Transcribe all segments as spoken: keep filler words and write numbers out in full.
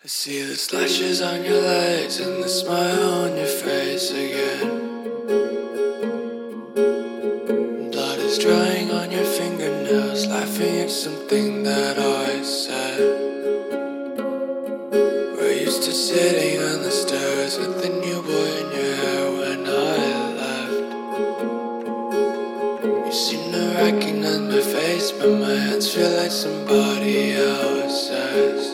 I see the slashes on your legs and the smile on your face again. Blood is drying on your fingernails, laughing at something that I said. We're used to sitting on the stairs with the new boy in your hair when I left. You seem to recognize my face, but my hands feel like somebody else's.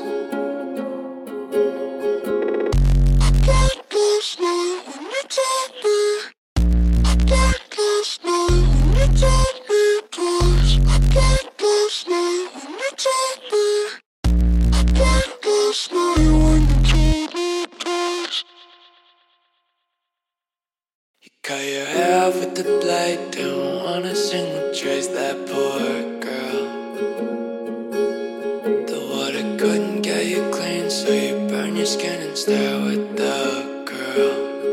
Cut your hair off with the blade, don't wanna single trace that poor girl. The water couldn't get you clean, so you burn your skin and stare with the girl.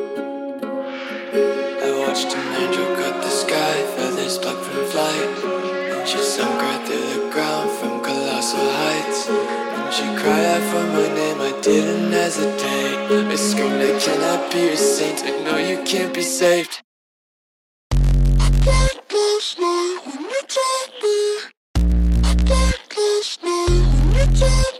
I watched an angel cut the sky, feathers plucked from flight, and she sunk right through the ground from colossal heights. And she cried out for my name, I didn't hesitate. I screamed, I cannot be your saint, I know you can't be saved. I died last night when you told me. I died last night when you told me.